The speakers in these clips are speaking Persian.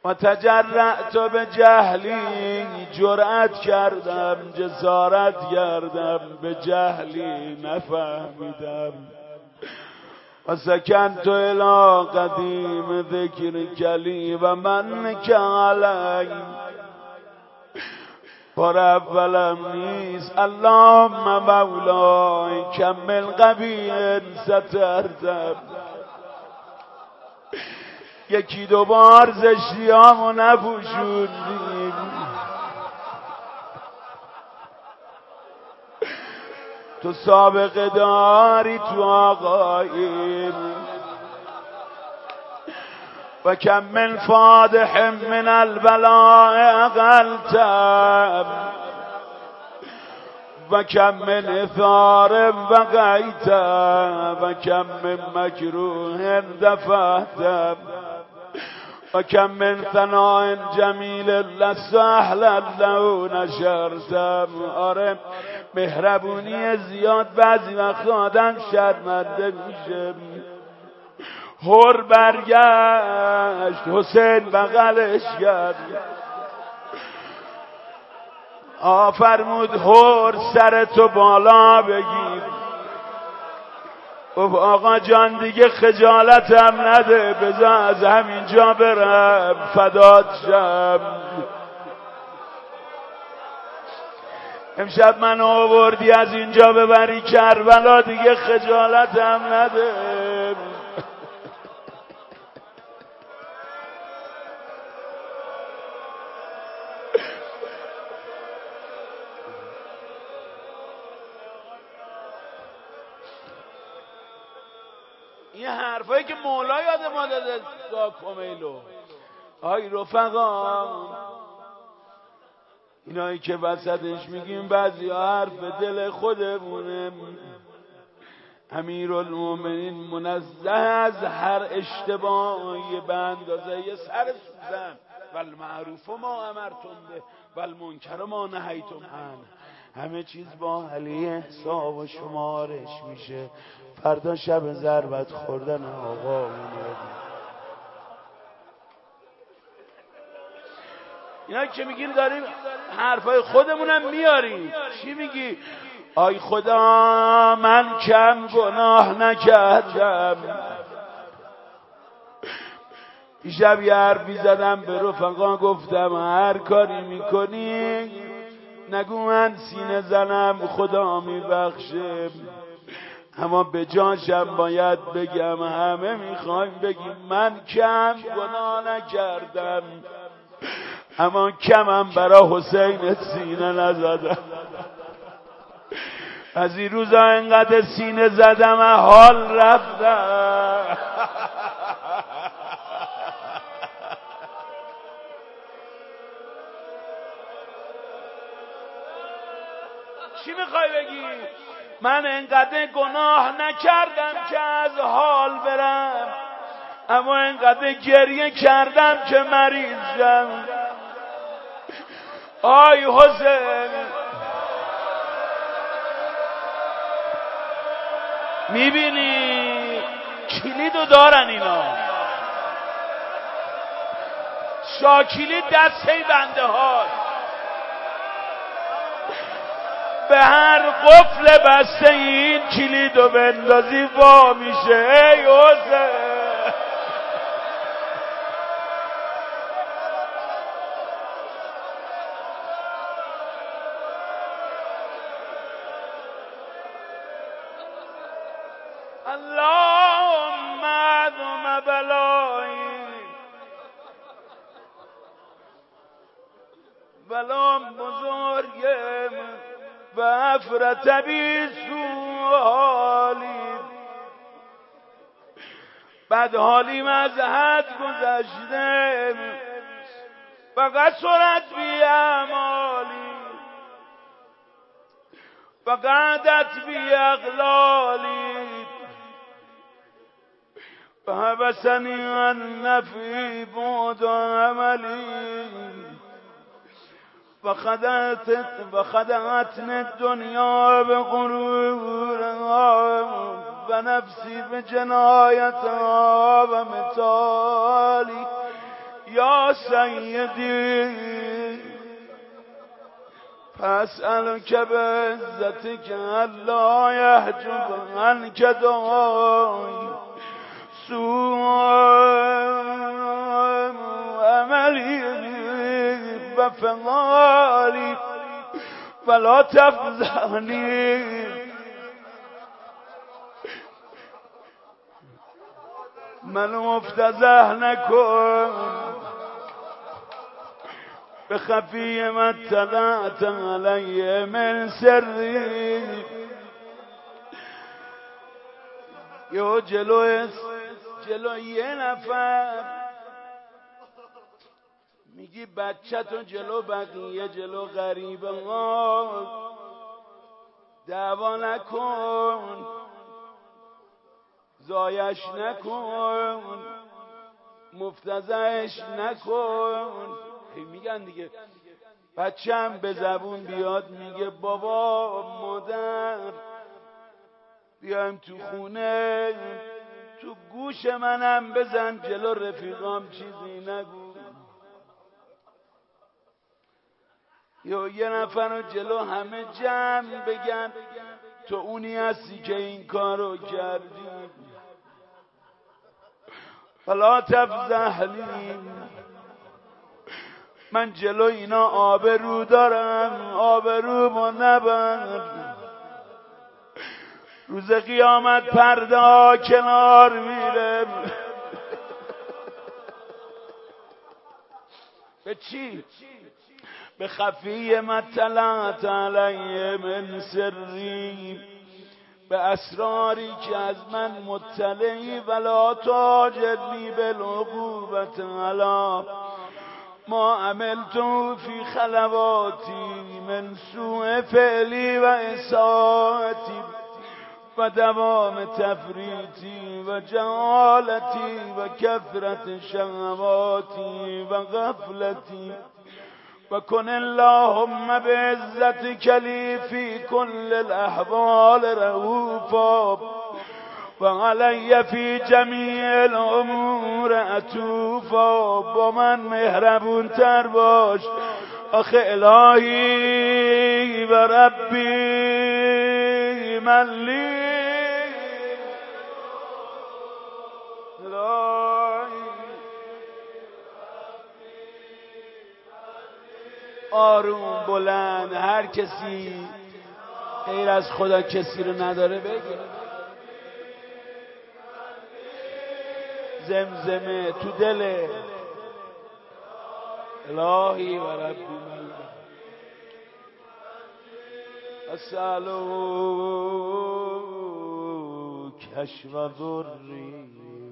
و تجرأت به جهلی، جرأت کردم جسارت کردم به جهلی نفهمیدم. و سکنت الی قدیم ذکر کلی و من علی بار اولم نیست. اللهم مولای کمل قبیل سترتم. یکی دو بار زشتیامو نپوشوندیم، تو سابقه داری تو آقاییم. و کم من فادح من البلاء اقلتم و کم من اثار وقیتم و کم من مکروه دفعتم و کم من ثناء جمیل لست اهلا له نشرتم. آره مهربونی زیاد بعضی وقت آدم شرمنده میشه. هر برگشت حسین بغلش کرد، فرمود هر سرتو بالا بگیر. گفت آقا جان دیگه خجالتم نده، بذار از همینجا برم فدات شم. امشب من آوردی از اینجا ببری کربلا، دیگه خجالتم نده. این حرفایی که مولا یاد ما داده دا کمیلو. آی رفقا، اینایی که وسطش میگیم بعضی حرف دل خودمونه. امیرالمومنین منزه از هر اشتباهی به اندازه یه سر سوزن. والمعروف ما امرتم به والمنکر ما نهیتم عنه. همه چیز با علی حساب و شمارش میشه. فردا شب ضربت خوردن آقا اومد. اینا که میگیم داریم حرفای خودمونم میاریم. چی میگی؟ آی خدا من کم گناه نکردم. دیشب یه حرفی زدم به رفقا، گفتم هر کاری میکنی نگو من سینه زنم خدا میبخشه، اما به جاشم باید بگم همه میخوایم بگیم من کم گناه نکردم، اما کمم برا حسین سینه نزدم. از این روزا انقدر سینه زدم حال رفتم. چی میخوای بگی؟ من انقدر گناه نکردم که از حال برم، اما انقدر گریه کردم که مریض شم. آی حسین، میبینی کلیدو دارن اینا، شاکلید دسته بنده هاست. به هر قفل بسته این کلیدو بندازی وا میشه. ای حسین، اللهم اعظم بلایی، بلام بزرگم و افرت بی سوالی، بد حالیم از حد گذشته فقط سرت بی اعمالی، فقدت بی اغلالی، فحبسنی عن نفی بود عملی، وخدعتنی الدنیا بغرورها و نفسی بجنایتها و مثالی. یا سیدی فاسألک بعزتک الا یحجب عنک داعی سوء عملی و فعالی فلا تفضحنی. منو مفتضح نکن به خفی ما اطلعت علی من سری. یه جلو یه نفر میگی بچه تو جلو بقیه جلو غریبه ها دعوا نکن، زایش نکن، مفتضحش نکن. میگن دیگه بچه‌م به زبون بیاد میگه بابا مادر بیایم تو خونه، تو گوش منم بزن جلو رفیقام چیزی نگو. یا یه نفر رو جلو همه جمع بگن تو اونی هستی که این کارو کردی. فلا تفضحنی. من جلو اینا آبرو دارم، آبرومو نبر. روز قیامت پرده ها کنار میره. به چی؟ به خفی ما اطلعت علی من سری، به اسراری که از من مطلعی. ولا تاجرنی بالعقوبة علی ما عملت فی خلواتی من سوء فعلی و اساءتی و دوام تفریطی و جهالتی و کثرت شهواتی و غفلتی. و کن اللهم بعزتک لی فی کل الاحوال رؤوفا و علی فی جمیع الامور عطوفا. با من مهربون تر باش آخه الهی و ربی من لی. آروم بلند، هر کسی غیر از خدا کسی رو نداره بگه. زمزمه تو دل الهی و ربی من اسألو کشف ضری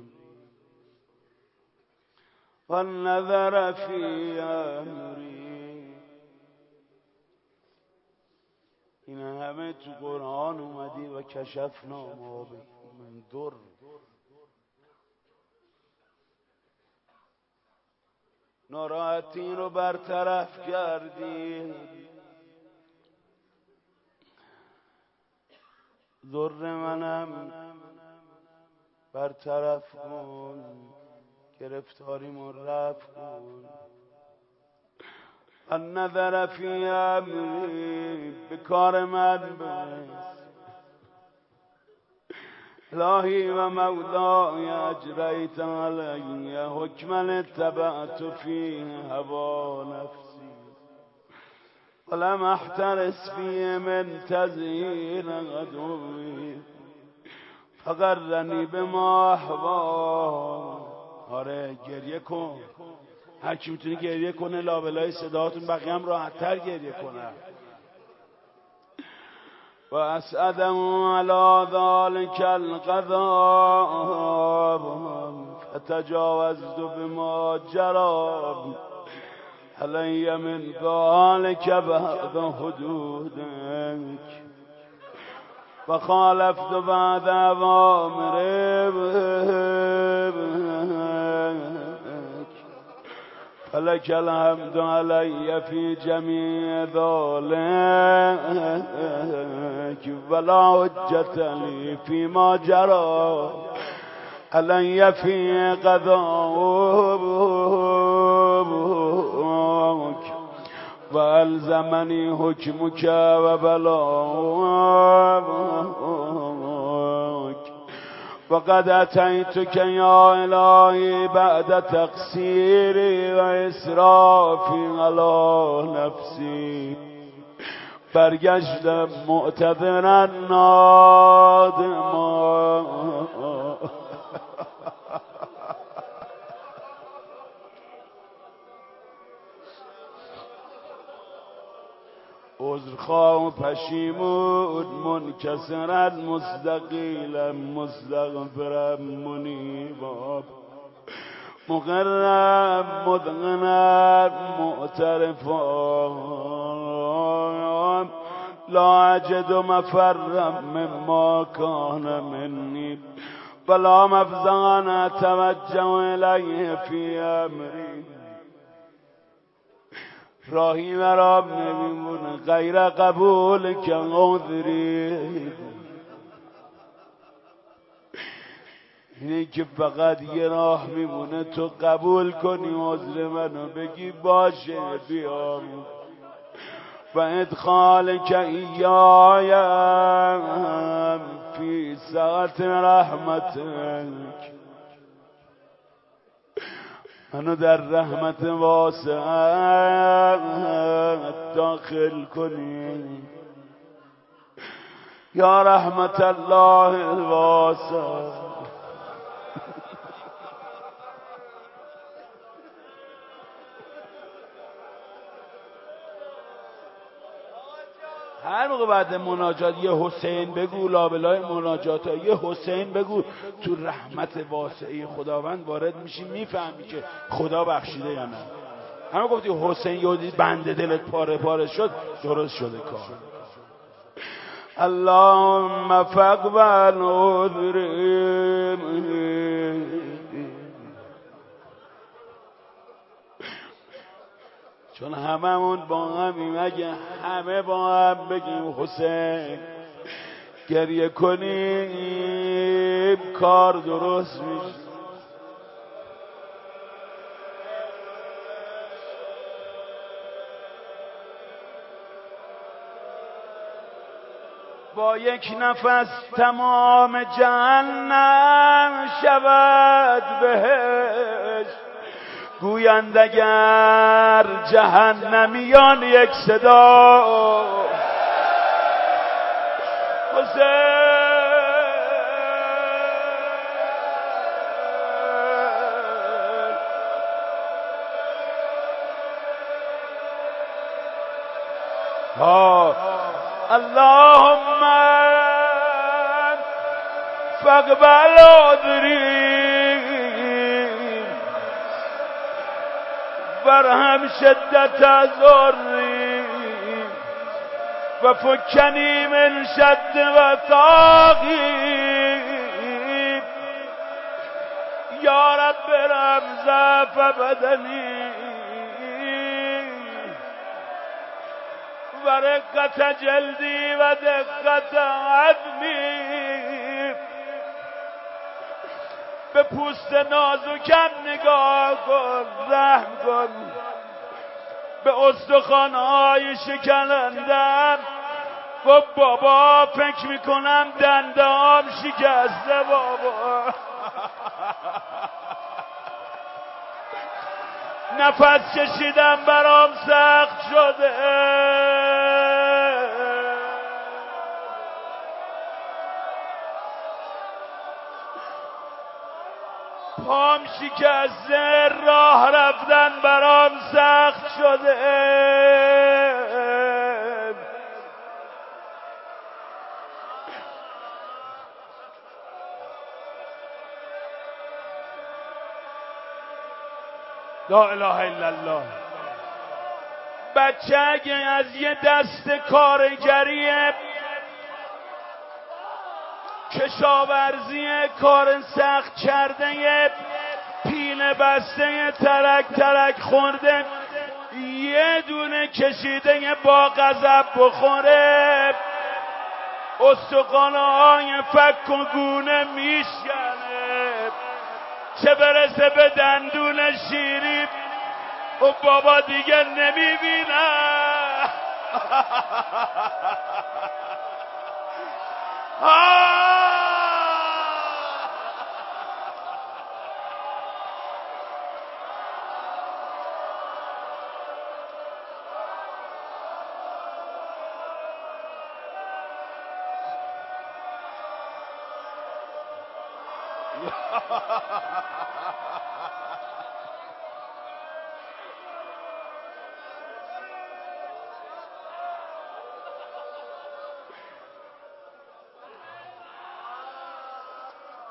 و النظر فی امری. این همه تو قرآن اومدی و کشفنا ما بکم من در. ناراحتی رو برطرف کردی، ضر منم برطرف کن، گرفتاریمو رفع کن. النظر فی امری، به کار من برس. الهی و مولای اجریت علی حکما اتبعت فیه هوا نفسی ولم احترس فیه من تزیین عدوی فغرنی بما احوا. آره گریه کن، هر کی میتونی گریه کنه، لابلای صداتون بقیه هم راحت تر گریه کنه. و اسعدم علی ذلك القضاء فتجاوزت بما جرى علی من ذلك بعد حدودك و خالفت بعد اوامرك فلك الحمد علی فی جمیع ذلك ولا حجت لی فی ما جرى علی فی قضاء. و الزمنی حکمک و بلاک و قد اتیتک یا الهی بعد تقصیری و اسرافی علی نفسی. برگشتم معتذرا نادما. عذرخواه و پشیمون منکسرا مستقیلا مستغفرا منیبا مقرم مدغنا معترفا لا اجد مفرا مما کان منی ولا مفزعا اتوجه الیه فی امری. راهی مرا نمیمونه غیر قبول که عذری. اینه که فقط یه راه میمونه تو قبول کنی عذر منو بگی باشه بیام و ادخال که ایایم فی ساعت رحمتک. منو در رحمت واسعت داخل کنی یا رحمت الله الواسع. هر موقع بعد مناجات یه حسین بگو، لابلای مناجات یه حسین بگو، تو رحمت واسعه خداوند وارد میشی، میفهمی که خدا بخشیده یا نه. همه گفتی حسین یادی بنده دلت پاره پاره شد، درست شده کار. اللهم فاقبل عذری. چون هممون با همیم، اگه همه با هم بگیم حسین گریه کنیم کار درست میشه. با یک نفس تمام جهنم شود بهشت. گویند اگر جهنمیان یک صدا حسین اللهم فاقبل عذری وارحم شدت عذری و فکنی من شد و طاغی یا رب رمضف بدنی و رقت جلدی و دقت عظمی. به پوست نازکم نگاه کن، رحم کن به استخوان‌های شکنندم. گفت بابا فکر میکنم دنده‌ام شکسته بابا. نفس کشیدم برام سخت شده. پام شکسته، راه رفتن برام سخت شده. لا اله الا الله. بچه اگه از یه دست کارگری کشاورزی کار سخت کرده پیله بسته ترک ترک خورده یه دونه کشیده با غضب بخوره استخوان‌های فک و گونه میشکنه، چه برسه به دندون شیری. او بابا دیگه نمیبینم.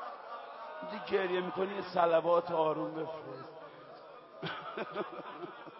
گریه میکنی صلوات آروم بفرست.